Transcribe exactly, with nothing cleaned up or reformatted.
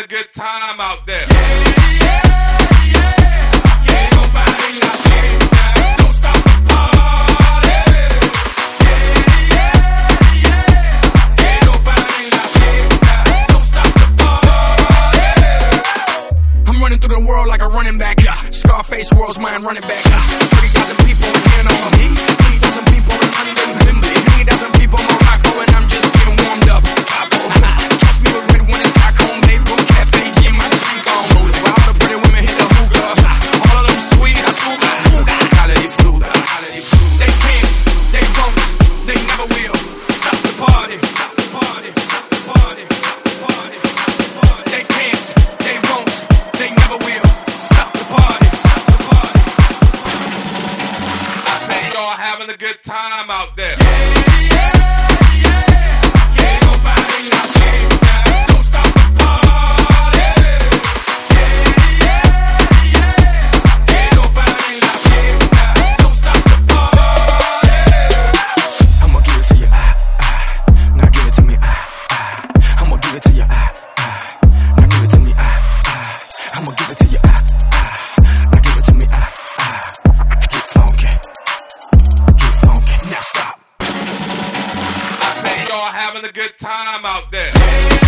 a good time out there. Through the world like a running back, yeah. Scarface, world's mine, running back. Yeah. thirty thousand people in on me, eighty thousand people in London, Wembley, twenty thousand people in Morocco, and I'm just getting warmed up. Catch me with red one in Stockholm, Beirut Cafe, get my drink on. While all the pretty women hit the hookah, all of them sweet, I school got holiday flu, holiday flu. They can't, they won't, they never will stop the party, stop the party, stop the party, stop the party, stop the party. They can't, they won't. They never will stop the party, stop the party. I bet y'all having a good time out there. Having a good time out there.